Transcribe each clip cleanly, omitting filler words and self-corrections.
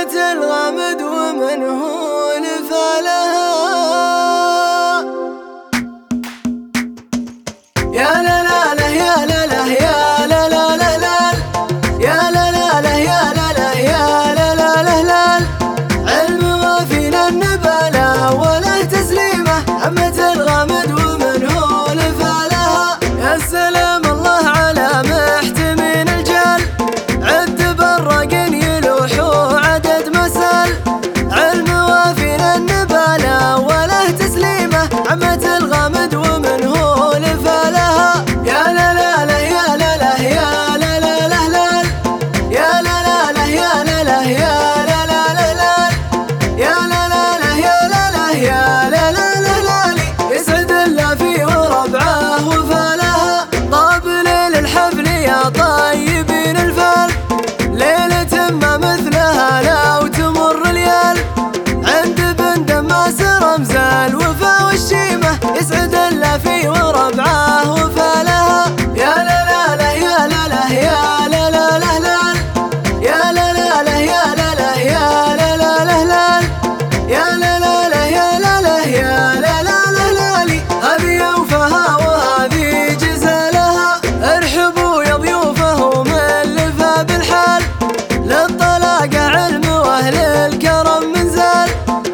عمة الغامد ومن هو نفالها. يا لا لا لا يا لا لا يا لا لا لا لا يا لا لا لا يا لا لا يا لا لا لا لا علم وافينا النبالة وله تسليمه عمة الغامد ومن هو نفالها. يا سلام الله على محتمين الجال عد برق يلوح وعدد مسال علم وافينا النبالة وله تسليمه عمة الغامد ومن هو نفالها. يا لا لا لا يا لا لا يا لا لا لا لا يا لا لا لا يا لا لا يا لا لا لا لا يا لا لا لا يا لا لا يا لا لا لا لا يسعد الله فيه وربعه وفالها. طاب ليل الحفل يا طيبين الفال ليلة ما مثلها لو تمر ليال عند بن دماس رمز الوفا والشيمة يسعد الله فيه وربعه وفالها. يا لا لا لا يا لا لا يا لا لا لا لا يا لا لا لا يا لا لا يا لا لا لا لا يا لا لا لا يا لا لا يا لا لا لا لا هذه يوفها وهذه جزالها. ارحبوا يا ضيوفه وملفها بالحال للطلاقة علم واهل الكرم من زال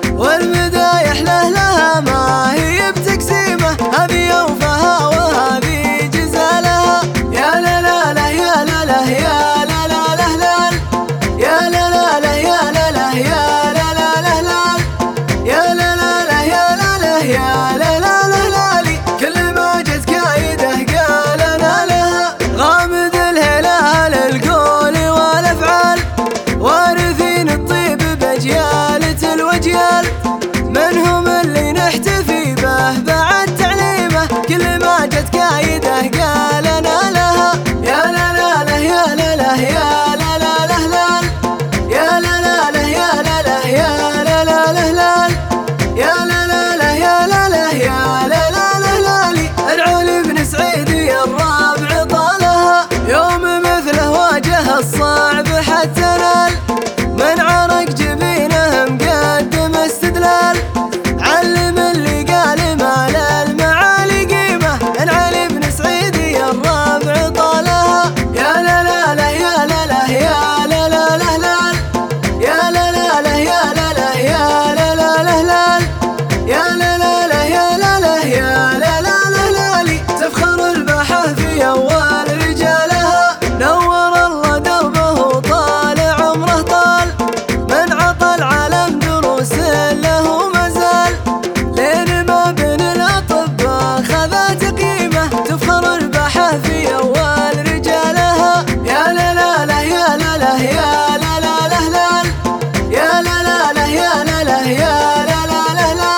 والمدايح له لها ما هي بتقسيمه هذه يوفها وهذه جزالها. يا لا لا لا يا لا لا يا لا لا لا لا يا لا لا لا يا لا لا يا لا لا لا لا يا لا لا لا يا لا لا يا لا لا لا لا كل ما جت كايده قال انا لها غامد الهلال القول والافعال وارثين الطيب بجيالة الوجيال من هم اللي نحتفي به بعد تعليمه كل ما جت كايده قال انا لها. يا لا لا لا يا لا لا يا لا لا لا لا يا لا لا لا يا لا لا يا لا لا لا لا يا لا لا لا يا لا لا يا لا لا لا لا العلي بن سعيد يا الرابع طالها يوم مثله واجه الصعب حتى نال من عرق جبينه مقدم استدلال علم اللي قال ما للمعالي قيمه العلي بن سعيد يا الرابع طالها. يا لا لا لا يا لا لا يا لا لا لا لا يا لا لا لا يا لا لا يا لا لا لا لا يا لا لا لا يا لا لا يا لا لا لا لا تفخر الباحة في أول رجالها نور الله دربه طال عمره طال من عطى العالم دروس له مازال لين ما بين الأطباء خذت قيمة تفخر الباحة في أول رجالها. يا لا لا لا يا لا لا يا لا لا لا لا يا لا لا لا يا لا لا يا لا لا لا لا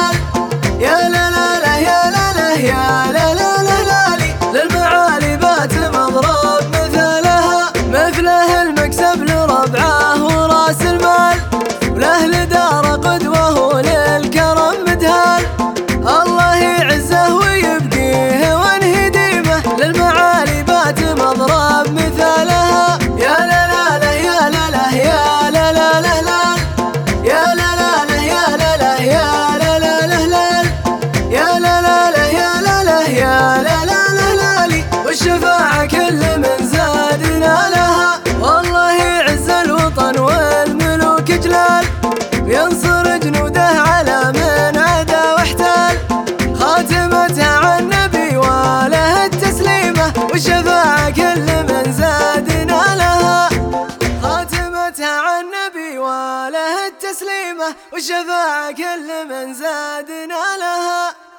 يا لا لا لا يا لا لا يا لا لا لا لا للمعالي بات مضرب مثلها مثله المكسب لربعه وراس المال ولأهل دار قدوه للكرم مدهال الله يعزه ويبقيه وانهي ديمه للمعالي بات مضرب مثلها. يا لا لا لا يا لا لا يا لا لا لا لا يا لا لا لا يا لا لا يا لا لا لا لا يا لا لا لا يا لا لا يا لا لا لا لا والشفاعة كل من زادنا لها والله يعز الوطن والملوك جلال وينصر جنوده على من عدا واحتال خاتمتها عن النبي وله التسليمه والشفاعة كل من زادنا لها خاتمتها عن النبي وله التسليمه والشفاعة كل من زادنا لها.